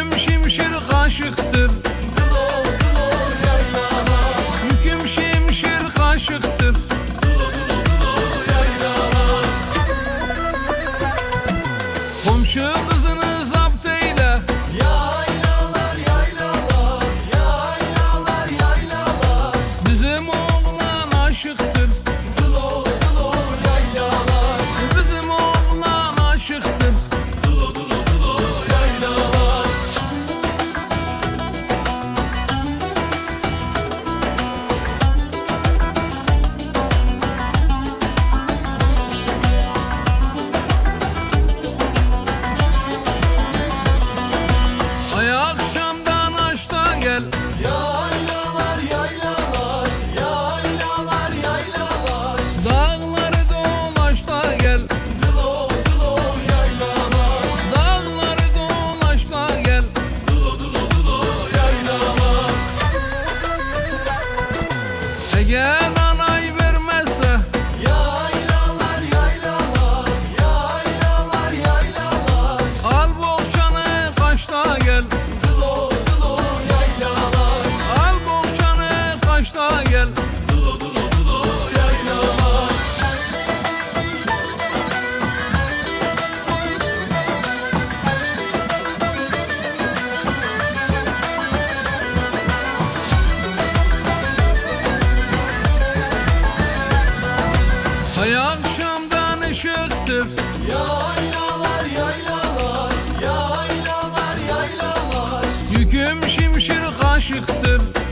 Yüküm şimşir kaşıktır. Dılo dılo yaylalar. Yüküm şimşir kaşıktır. Dılo dılo dılo yaylalar. Komşu kızını zapt eyle. Yaylalar yaylalar. Yaylalar yaylalar. Bizim oğlan aşıktır. Dılo dılo yaylalar. Bizim oğlan aşıktır. Dılo dılo dılo yaylalar. Ay akşamdan aşta gel. Yaylalar yaylalar. Yaylalar yaylalar. Dağları dolaş da gel. Dılo dılo yaylalar. Dağları dolaş da gel. Dılo dılo dılo yaylalar. Eğer anay vermezse Yaylalar yaylalar. Yaylalar yaylalar. al bohçanı kaçta gel. Dılo dılo yaylalar. Al bohçanı kaçta gel. Dılo dılo dılo yaylalar. Ay akşamdan ışıktır. Yaylalar yaylalar. Yaylalar yaylalar. Yüküm şimşir kaşıktır.